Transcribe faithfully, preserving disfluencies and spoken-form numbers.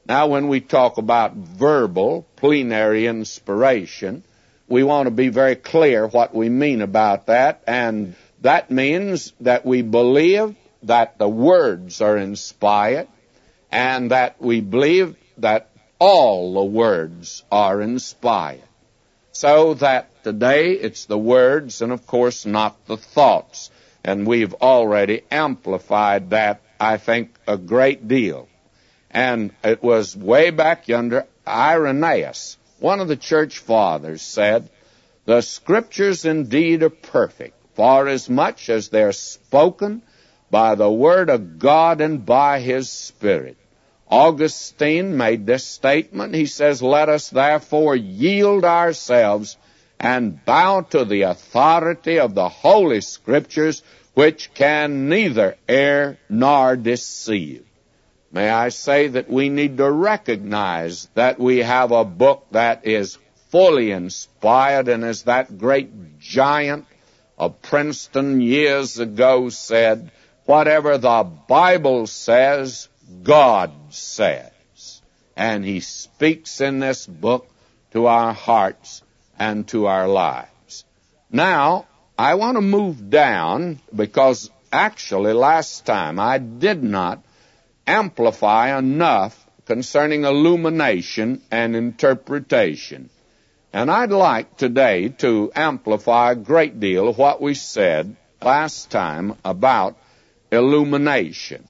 Now, when we talk about verbal, plenary inspiration, we want to be very clear what we mean about that, and that means that we believe that the words are inspired, and that we believe that all the words are inspired. So that today it's the words and, of course, not the thoughts. And we've already amplified that, I think, a great deal. And it was way back yonder, Irenaeus, one of the church fathers, said, "The Scriptures indeed are perfect, for as much as they're spoken by the Word of God and by His Spirit." Augustine made this statement. He says, "Let us therefore yield ourselves and bow to the authority of the Holy Scriptures, which can neither err nor deceive." May I say that we need to recognize that we have a book that is fully inspired, and as that great giant of Princeton years ago said, whatever the Bible says, God says. And He speaks in this book to our hearts and to our lives. Now, I want to move down, because actually last time I did not amplify enough concerning illumination and interpretation. And I'd like today to amplify a great deal of what we said last time about illumination.